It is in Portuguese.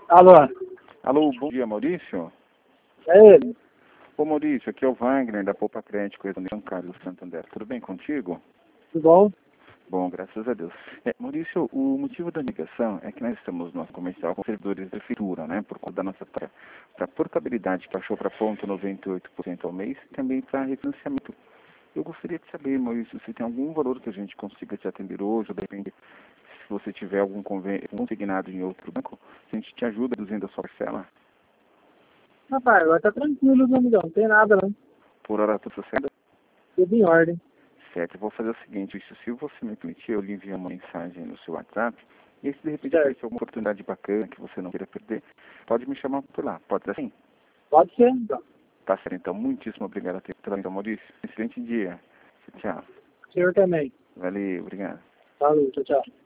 Alô, Alô, bom dia, Maurício. é ele? Ô, Maurício, aqui é o Wagner, da Poupa Crédito, do São Carlos Santander. Tudo bem contigo? Tudo bom? Bom, graças a Deus. Maurício, o motivo da ligação é que nós estamos no nosso comercial com servidores da prefeitura, né, por conta da nossa para portabilidade, que achou para ponto 98% ao mês, e também para refinanciamento. Eu gostaria de saber, Maurício, se tem algum valor que a gente consiga te atender hoje, ou depende, se você tiver algum consignado em outro banco, se a gente te ajuda reduzindo a sua parcela. Rapaz, agora tá tranquilo, meu amigão. Não tem nada, não. Por hora, tudo certo? Tudo em ordem. Certo, eu vou fazer o seguinte, se você me permitir, eu lhe envio uma mensagem no seu WhatsApp, e aí, se de repente Certo. aparecer alguma oportunidade bacana que você não queira perder, pode me chamar por lá, pode ser assim? Pode ser, então. Tá certo, então, muitíssimo obrigado pela atenção, Maurício. Excelente dia. Tchau. O senhor também. Valeu, obrigado. Falou, tchau, tchau.